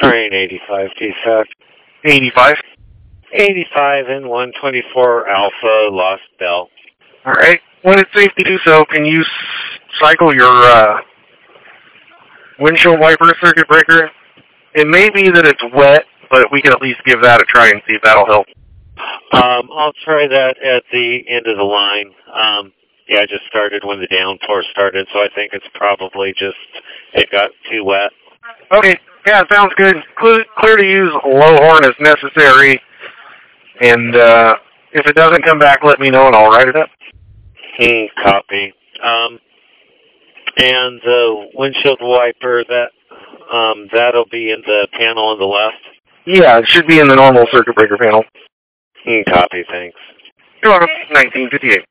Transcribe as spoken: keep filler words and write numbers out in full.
Train eighty-five, T S A C. eighty-five? eighty-five and one twenty-four Alpha, Lost Bell. Alright. When it's safe to do so, can you s cycle your uh, windshield wiper circuit breaker? It may be that it's wet, but we can at least give that a try and see if that'll help. Um, I'll try that at the end of the line. Um, yeah, I just started when the downpour started, so I think it's probably just, it got too wet. Okay, yeah, sounds good. Clear, clear to use low horn as necessary, and uh, if it doesn't come back, let me know and I'll write it up. Hmm, copy. Um, and the windshield wiper, that um, that'll be in the panel on the left? Yeah, it should be in the normal circuit breaker panel. Hmm, copy, thanks. You're welcome. nineteen fifty-eight.